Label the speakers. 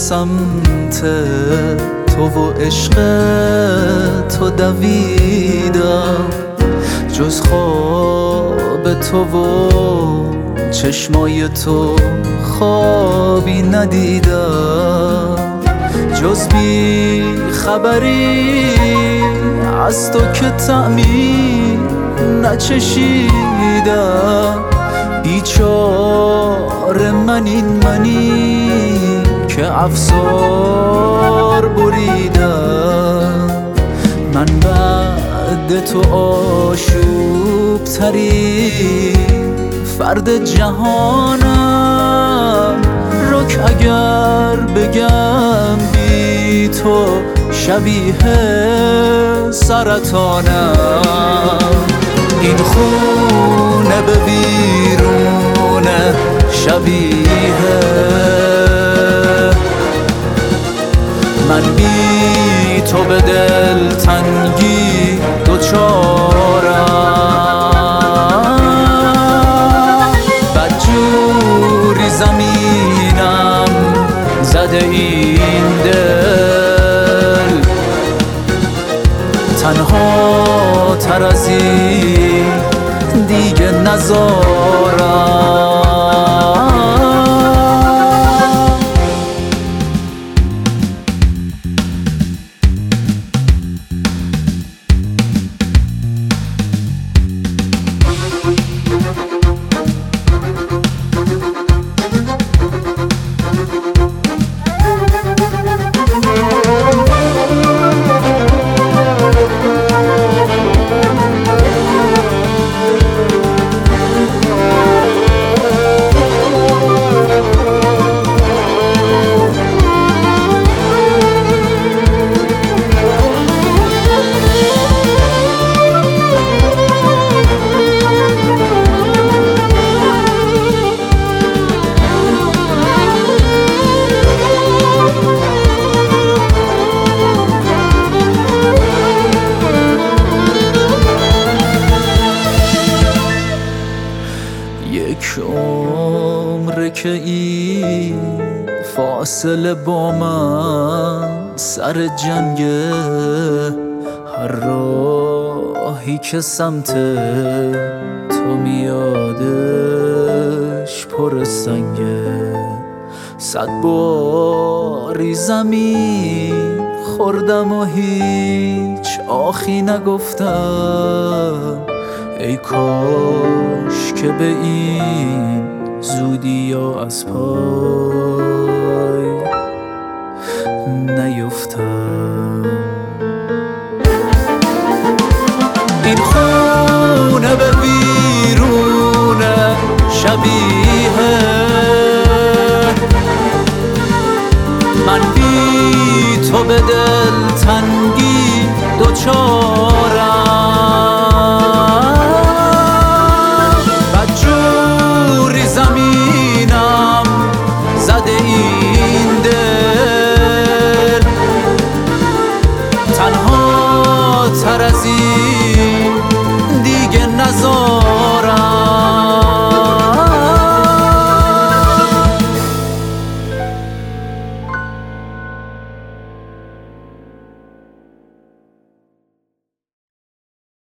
Speaker 1: سمت تو و عشق تو دویدم، جز خواب تو و چشمای تو خوابی ندیدم، جز بی خبری از تو که طعمی نچشیدم. بیچاره منی که افسار بریدم، من بعد تو آشوب تری فرد جهانم، رک اگر بگم بی تو شبیه سرطانم. این خونه به بیرونه شبیه من، بی تو به دل تنگی دوچارم. بدجوری زمینم زده این دل، تنها تر از این دیگه نزارم. یک عمره که این فاصله با من سر جنگه، هر راهی که سمت تو میادش پر سنگه. 100 باری زمین خوردم و هیچ آخی نگفتم، ای کاش که به این زودی یا از پای نیفتم.